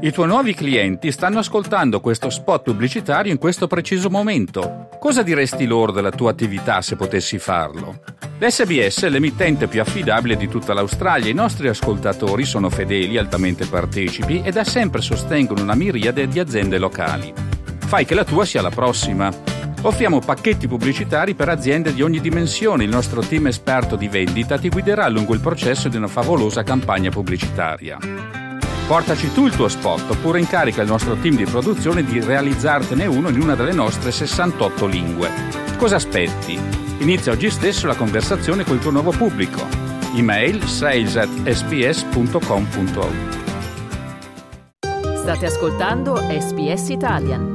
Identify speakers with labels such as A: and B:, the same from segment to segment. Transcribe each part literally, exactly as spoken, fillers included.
A: I tuoi nuovi clienti stanno ascoltando questo spot pubblicitario in questo preciso momento. Cosa diresti loro della tua attività se potessi farlo? L'S B S è l'emittente più affidabile di tutta l'Australia. I nostri ascoltatori sono fedeli, altamente partecipi e da sempre sostengono una miriade di aziende locali. Fai che la tua sia la prossima. Offriamo pacchetti pubblicitari per aziende di ogni dimensione. Il nostro team esperto di vendita ti guiderà lungo il processo di una favolosa campagna pubblicitaria. Portaci tu il tuo spot oppure incarica il nostro team di produzione di realizzartene uno in una delle nostre sessantotto lingue. Cosa aspetti? Inizia oggi stesso la conversazione col tuo nuovo pubblico. Email sales at s b s punto com punto a u.
B: State ascoltando S B S Italian.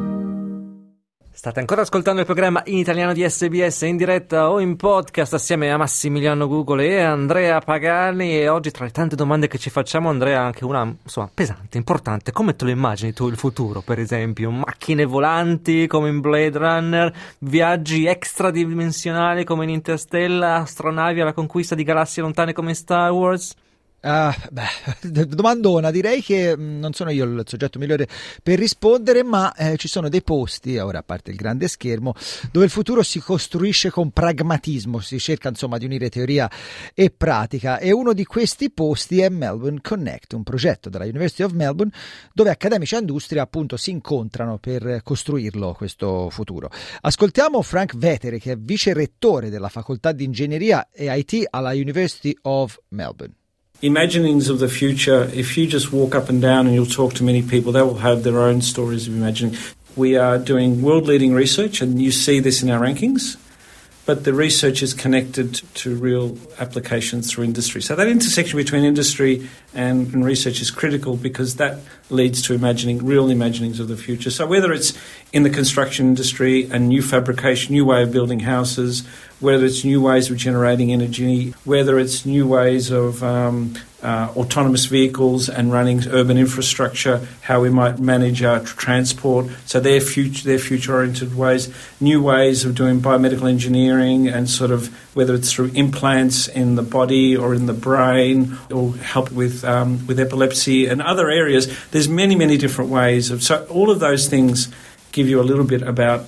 C: State ancora ascoltando il programma in italiano di S B S in diretta o in podcast assieme a Massimiliano Google e Andrea Pagani, e oggi tra le tante domande che ci facciamo, Andrea, anche una insomma pesante, importante. Come te lo immagini tu il futuro, per esempio? Macchine volanti come in Blade Runner, viaggi extradimensionali come in Interstellar, astronavi alla conquista di galassie lontane come in Star Wars?
D: Uh, beh, domandona, direi che mh, non sono io il soggetto migliore per rispondere, ma eh, ci sono dei posti, ora a parte il grande schermo, dove il futuro si costruisce con pragmatismo, si cerca insomma di unire teoria e pratica, e uno di questi posti è Melbourne Connect, un progetto della University of Melbourne dove accademici e industria appunto si incontrano per costruirlo questo futuro. Ascoltiamo Frank Vetere, che è vice rettore della facoltà di ingegneria e I T alla University of Melbourne.
E: Imaginings of the future, if you just walk up and down and you'll talk to many people, they will have their own stories of imagining. We are doing world-leading research, and you see this in our rankings, but the research is connected to real applications through industry. So that intersection between industry and, and research is critical, because that leads to imagining, real imaginings of the future. So whether it's in the construction industry, a new fabrication, new way of building houses, whether it's new ways of generating energy, whether it's new ways of um, uh, autonomous vehicles and running urban infrastructure, how we might manage our tr- transport, so they're future, they're future-oriented ways, new ways of doing biomedical engineering, and sort of whether it's through implants in the body or in the brain, or help with um, with epilepsy and other areas. There's many, many different ways of, so all of those things give you a little bit about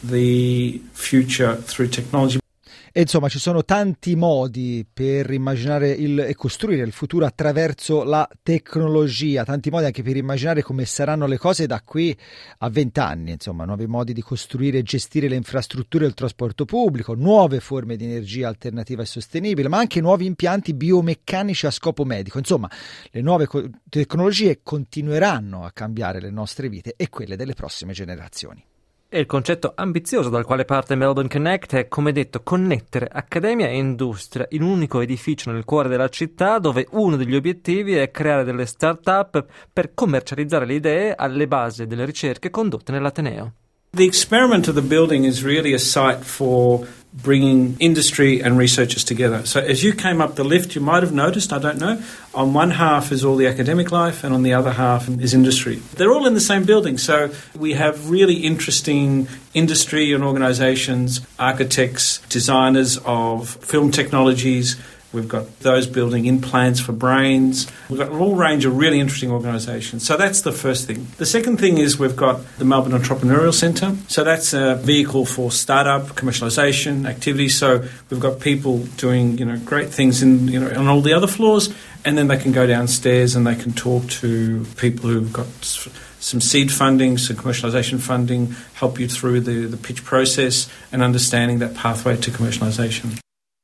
E: the future through technology.
D: E insomma ci sono tanti modi per immaginare il, e costruire il futuro attraverso la tecnologia, tanti modi anche per immaginare come saranno le cose da qui a vent'anni, insomma nuovi modi di costruire e gestire le infrastrutture del trasporto pubblico, nuove forme di energia alternativa e sostenibile, ma anche nuovi impianti biomeccanici a scopo medico. Insomma, le nuove co- tecnologie continueranno a cambiare le nostre vite e quelle delle prossime generazioni.
C: E il concetto ambizioso dal quale parte Melbourne Connect è, come detto, connettere accademia e industria in un unico edificio nel cuore della città, dove uno degli obiettivi è creare delle start-up per commercializzare le idee alle basi delle ricerche condotte nell'Ateneo.
E: The experiment of the building is really a site for bringing industry and researchers together. So as you came up the lift, you might have noticed, I don't know, on one half is all the academic life and on the other half is industry. They're all in the same building, so we have really interesting industry and organisations, architects, designers of film technologies. We've got those building implants for brains. We've got a whole range of really interesting organisations. So that's the first thing. The second thing is we've got the Melbourne Entrepreneurial Centre. So that's a vehicle for startup, commercialisation, activities. So we've got people doing, you know, great things in, you know, on all the other floors, and then they can go downstairs and they can talk to people who've got some seed funding, some commercialisation funding, help you through the, the pitch process and understanding that pathway to commercialisation.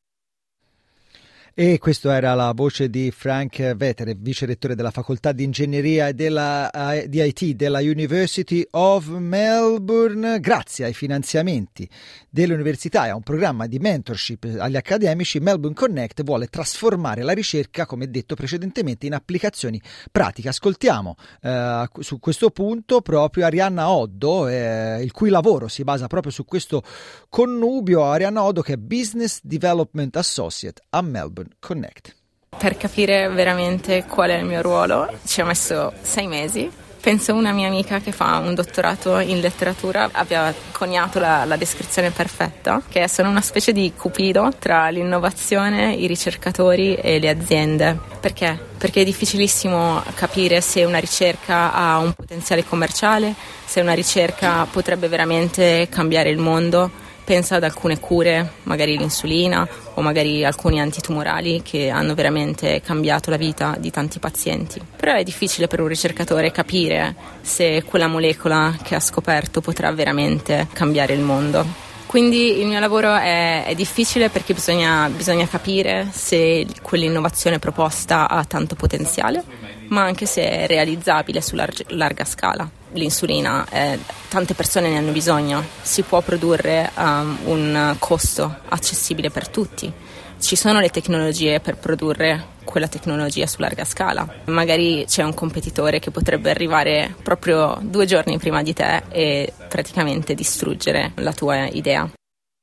D: E questa era la voce di Frank Vetere, vice rettore della facoltà di ingegneria e della, uh, di I T della University of Melbourne. Grazie ai finanziamenti dell'università e a un programma di mentorship agli accademici, Melbourne Connect vuole trasformare la ricerca, come detto precedentemente, in applicazioni pratiche. Ascoltiamo uh, su questo punto proprio Arianna Oddo, eh, il cui lavoro si basa proprio su questo connubio. Arianna Oddo, che è Business Development Associate a Melbourne Connect.
F: Per capire veramente qual è il mio ruolo ci ho messo sei mesi Penso una mia amica che fa un dottorato in letteratura abbia coniato la, la descrizione perfetta, che sono una specie di cupido tra l'innovazione, i ricercatori e le aziende. Perché? Perché è difficilissimo capire se una ricerca ha un potenziale commerciale, se una ricerca potrebbe veramente cambiare il mondo. Pensa ad alcune cure, magari l'insulina o magari alcuni antitumorali che hanno veramente cambiato la vita di tanti pazienti. Però è difficile per un ricercatore capire se quella molecola che ha scoperto potrà veramente cambiare il mondo. Quindi il mio lavoro è, è difficile perché bisogna, bisogna capire se quell'innovazione proposta ha tanto potenziale, ma anche se è realizzabile su larga, larga scala. L'insulina, eh, tante persone ne hanno bisogno, si può produrre um, un costo accessibile per tutti. Ci sono le tecnologie per produrre quella tecnologia su larga scala. Magari c'è un competitore che potrebbe arrivare proprio due giorni prima di te e praticamente distruggere la tua idea.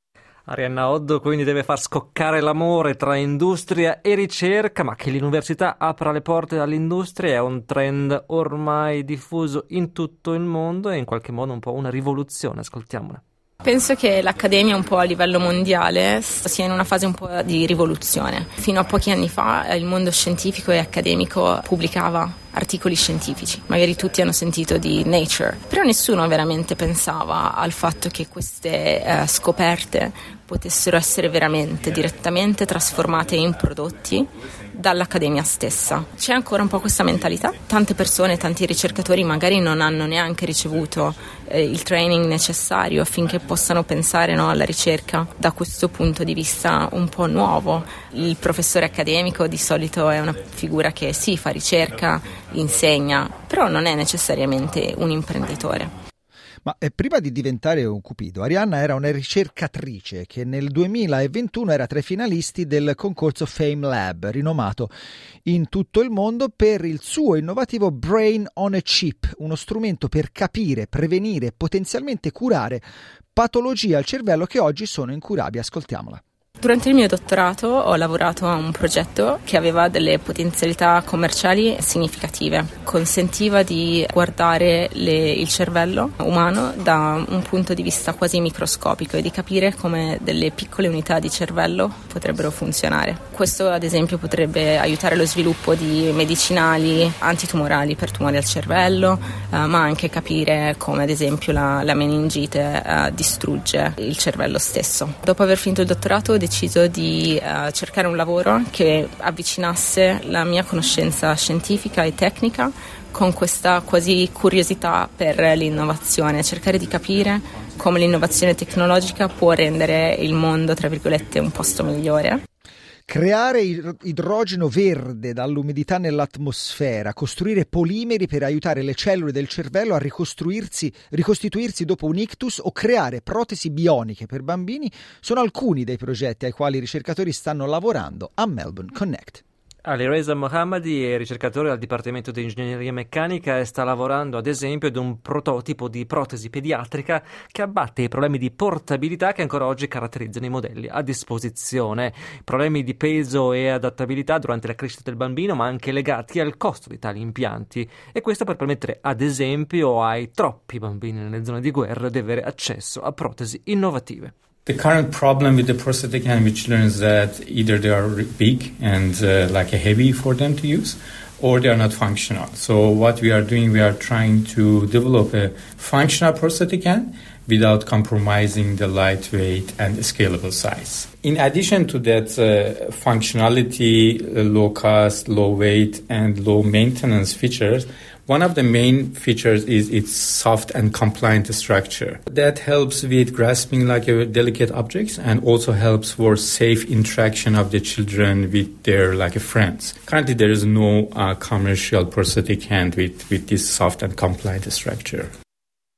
C: Arianna Oddo quindi deve far scoccare l'amore tra industria e ricerca, ma che l'università apra le porte all'industria è un trend ormai diffuso in tutto il mondo e in qualche modo un po' una rivoluzione. Ascoltiamola.
F: Penso che l'accademia un po' a livello mondiale sia in una fase un po' di rivoluzione. Fino a pochi anni fa il mondo scientifico e accademico pubblicava articoli scientifici. Magari tutti hanno sentito di Nature, però nessuno veramente pensava al fatto che queste eh, scoperte potessero essere veramente direttamente trasformate in prodotti dall'accademia stessa. C'è ancora un po' questa mentalità. Tante persone, tanti ricercatori magari non hanno neanche ricevuto eh, il training necessario affinché possano pensare, no, alla ricerca da questo punto di vista un po' nuovo. Il professore accademico di solito è una figura che sì, fa ricerca, insegna, però non è necessariamente un imprenditore.
D: Ma eh, prima di diventare un cupido, Arianna era una ricercatrice che nel duemilaventuno era tra i finalisti del concorso FameLab, rinomato in tutto il mondo per il suo innovativo Brain on a Chip, uno strumento per capire, prevenire e potenzialmente curare patologie al cervello che oggi sono incurabili. Ascoltiamola.
F: Durante il mio dottorato ho lavorato a un progetto che aveva delle potenzialità commerciali significative. Consentiva di guardare le, il cervello umano da un punto di vista quasi microscopico e di capire come delle piccole unità di cervello potrebbero funzionare. Questo ad esempio potrebbe aiutare lo sviluppo di medicinali antitumorali per tumori al cervello, eh, ma anche capire come ad esempio la, la meningite eh, distrugge il cervello stesso. Dopo aver finito il dottorato ho deciso di uh, cercare un lavoro che avvicinasse la mia conoscenza scientifica e tecnica con questa quasi curiosità per l'innovazione, cercare di capire come l'innovazione tecnologica può rendere il mondo, tra virgolette, un posto migliore.
D: Creare idrogeno verde dall'umidità nell'atmosfera, costruire polimeri per aiutare le cellule del cervello a ricostruirsi, ricostituirsi dopo un ictus o creare protesi bioniche per bambini sono alcuni dei progetti ai quali i ricercatori stanno lavorando a Melbourne Connect.
C: Alireza Mohammadi è ricercatore al Dipartimento di Ingegneria Meccanica e sta lavorando ad esempio ad un prototipo di protesi pediatrica che abbatte i problemi di portabilità che ancora oggi caratterizzano i modelli a disposizione, problemi di peso e adattabilità durante la crescita del bambino, ma anche legati al costo di tali impianti, e questo per permettere ad esempio ai troppi bambini nelle zone di guerra di avere accesso a protesi innovative.
G: The current problem with the prosthetic hand with children is that either they are big and uh, like heavy for them to use, or they are not functional. So what we are doing, we are trying to develop a functional prosthetic hand without compromising the lightweight and scalable size. In addition to that uh, functionality, uh, low cost, low weight, and low maintenance features, one of the main features is its soft and compliant structure. That helps with grasping like a delicate objects and also helps for safe interaction of the children with their like friends. Currently there is no uh, commercial prosthetic hand with, with this soft and compliant structure.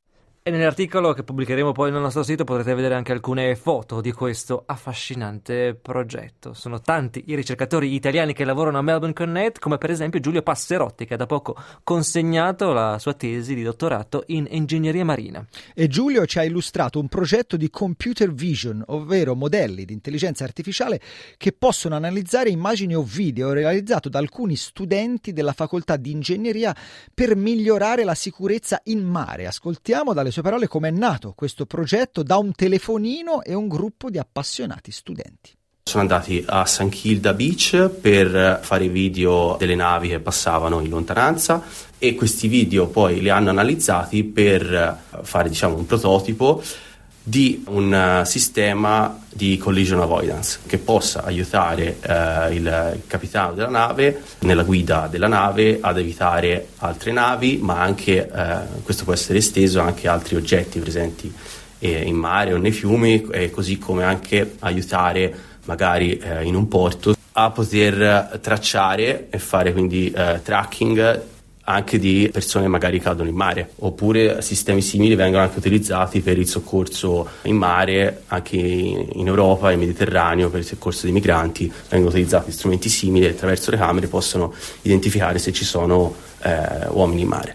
C: E nell'articolo che pubblicheremo poi nel nostro sito potrete vedere anche alcune foto di questo affascinante progetto. Sono tanti i ricercatori italiani che lavorano a Melbourne Connect, come per esempio Giulio Passerotti, che ha da poco consegnato la sua tesi di dottorato in ingegneria marina.
D: E Giulio ci ha illustrato un progetto di computer vision, ovvero modelli di intelligenza artificiale che possono analizzare immagini o video realizzato da alcuni studenti della facoltà di ingegneria per migliorare la sicurezza in mare. Ascoltiamo dalle sue parole come è nato questo progetto da un telefonino e un gruppo di appassionati studenti.
H: Sono andati a St Kilda Beach per fare video delle navi che passavano in lontananza e questi video poi li hanno analizzati per fare, diciamo, un prototipo di un sistema di collision avoidance che possa aiutare eh, il, il capitano della nave nella guida della nave ad evitare altre navi, ma anche eh, questo può essere esteso anche a altri oggetti presenti eh, in mare o nei fiumi, e così come anche aiutare magari eh, in un porto a poter tracciare e fare quindi eh, tracking anche di persone che magari cadono in mare, oppure sistemi simili vengono anche utilizzati per il soccorso in mare, anche in Europa e in Mediterraneo per il soccorso dei migranti vengono utilizzati strumenti simili e attraverso le camere possono identificare se ci sono eh, uomini in mare.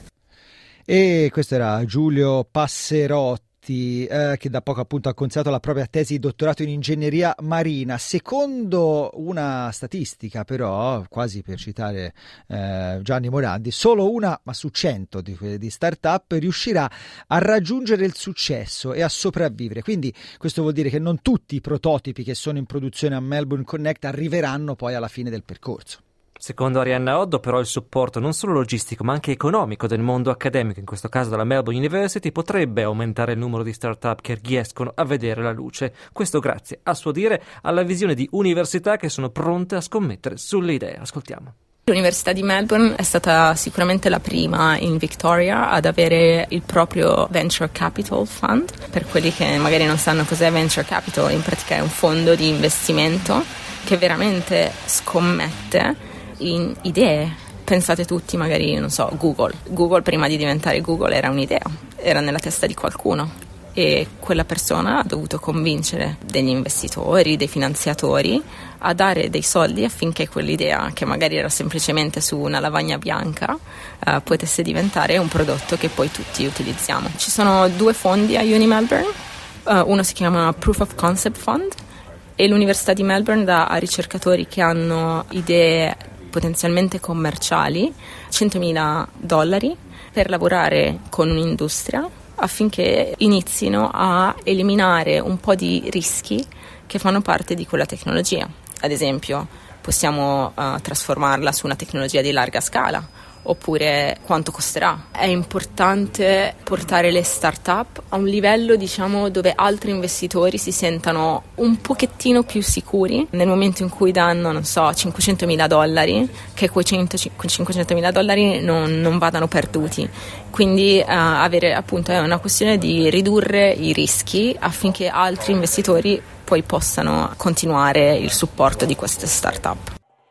D: E questo era Giulio Passerotti, Eh, che da poco appunto ha consegnato la propria tesi di dottorato in ingegneria marina. Secondo una statistica, però, quasi per citare eh, Gianni Morandi, solo una ma su cento di, di start-up riuscirà a raggiungere il successo e a sopravvivere. Quindi questo vuol dire che non tutti i prototipi che sono in produzione a Melbourne Connect arriveranno poi alla fine del percorso.
C: Secondo Arianna Oddo, però, il supporto non solo logistico ma anche economico del mondo accademico, in questo caso della Melbourne University, potrebbe aumentare il numero di start-up che riescono a vedere la luce. Questo grazie, a suo dire, alla visione di università che sono pronte a scommettere sulle idee. Ascoltiamo.
F: L'Università di Melbourne è stata sicuramente la prima in Victoria ad avere il proprio Venture Capital Fund. Per quelli che magari non sanno cos'è Venture Capital, in pratica è un fondo di investimento che veramente scommette in idee. Pensate tutti magari, non so, Google. Google prima di diventare Google era un'idea, era nella testa di qualcuno e quella persona ha dovuto convincere degli investitori, dei finanziatori a dare dei soldi affinché quell'idea, che magari era semplicemente su una lavagna bianca, eh, potesse diventare un prodotto che poi tutti utilizziamo. Ci sono due fondi a Uni Melbourne, uh, uno si chiama Proof of Concept Fund e l'Università di Melbourne dà a ricercatori che hanno idee potenzialmente commerciali centomila dollari per lavorare con un'industria affinché inizino a eliminare un po' di rischi che fanno parte di quella tecnologia. Ad esempio, possiamo uh, trasformarla su una tecnologia di larga scala, oppure quanto costerà. È importante portare le start-up a un livello, diciamo, dove altri investitori si sentano un pochettino più sicuri nel momento in cui danno, non so, cinquecentomila dollari, che quei cinquecentomila dollari non, non vadano perduti. Quindi uh, avere, appunto, è una questione di ridurre i rischi affinché altri investitori poi possano continuare il supporto di queste start-up.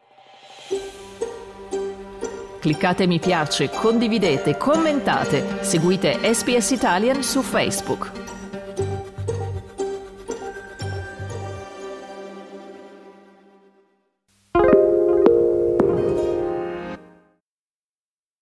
B: Cliccate mi piace, condividete, commentate, seguite S B S Italian su Facebook.